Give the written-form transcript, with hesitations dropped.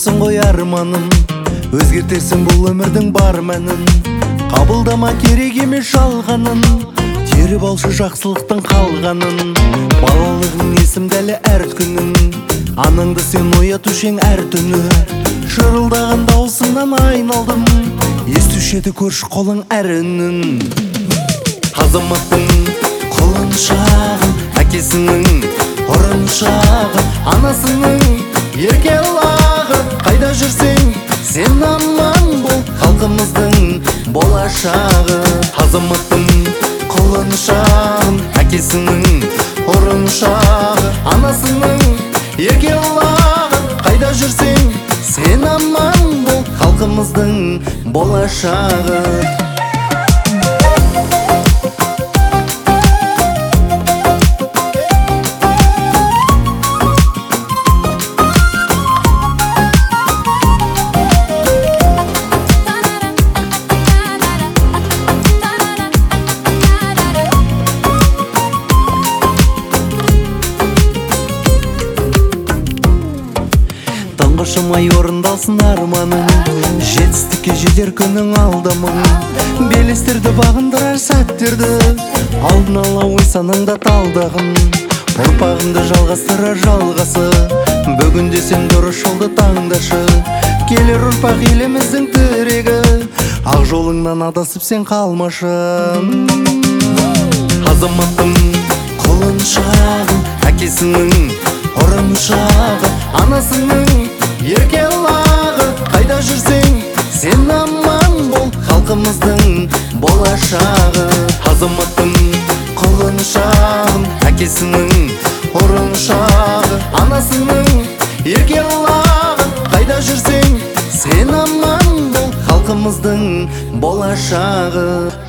боласың ғой арманым, өзгертерсің бұл өмірдің бар мәнін. Қабылдама керек емес жалғанын, теріп алшы жақсылықтың қалғанын. Балалығың есімде әлі әр күнің, анаңды сен оятушы ең әр түні. Шырылдаған даусыңнан айналдым, естуші еді көрші қолың әр үнін. Азаматтың құлыншағын, әкесінің ұрыншағын, анасының ерке лағы. Қайда жүрсең сен аман бол, халқымыздың болашағы. Азаматтың құлыншағын, әкесінің ұрыншағы, анасының ерке лағы. Қайда жүрсең сен аман бол, халқымыздың болашағы. Қошымай орындалсын арманың, жетістікке жетер күнің алдамың. Белестерді бағындырар сәттерді, алдын ала ой санаңда талдағын. Ұрпағыңды жалғастырар жалғасы, бүгінде сен дұрыс жолды таңдашы. Келер ұрпақ еліміздің тірегі, ақ жолыңнан адасып сен қалмашы. Азаматтың құлыншағын, әкесінің ұрыншағы, анасының ерке лағы. Қайда жүрсең сен аман бол, халқымыздың болашағы. Азаматтың құлыншағын, әкесінің ұрыншағы, анасының ерке лағы. Қайда жүрсең сен аман бол, халқымыздың болашағы.